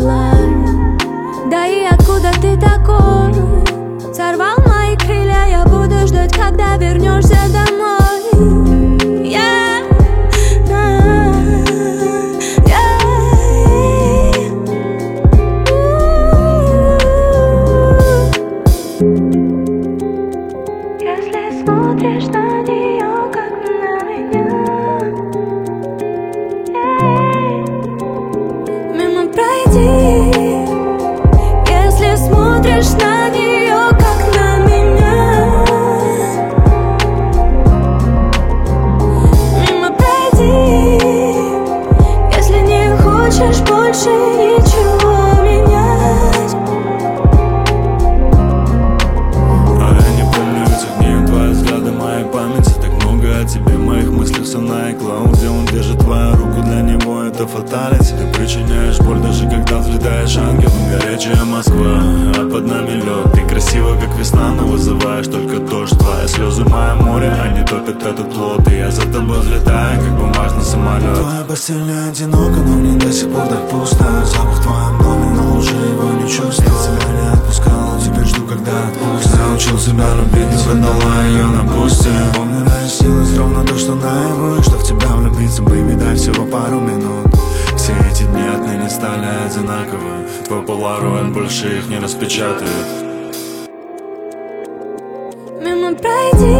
крыла. Да и откуда ты такой? Сорвал мои крылья, я буду ждать, когда вернешься домой. Если смотришь на нее, как на меня, мимо пройди. Если смотришь на нее, как на меня, мимо пройди. Если не хочешь больше ничего менять. А я не помню этих дней, твои взгляды, моей памяти так много о тебе, в моих мыслях все на iCloud, где он держит твою руку, для него это фаталити. Ты причиняешь боль, даже когда взлетаешь ангелом. Горячая Москва, а под нами лед. Ты красива, как весна, но вызываешь только дождь. Твои слезы мое море, они топят этот плод. И я за тобой взлетаю, как бумажный самолет. Твоя постель не одинока, но мне до сих пор так пусто. Запах в твоем доме, но уже его не чувствую. Я тебя не отпускал, теперь жду, когда отпустишь. Научил себя любить, не выдала ее на пусте. Помню, снилось ровно то, что наяву, что в тебя влюбиться, baby, дай всего пару минут. Все эти дни отныне стали одинаковы. Твой полароид больше их не распечатает. Мимо пройди.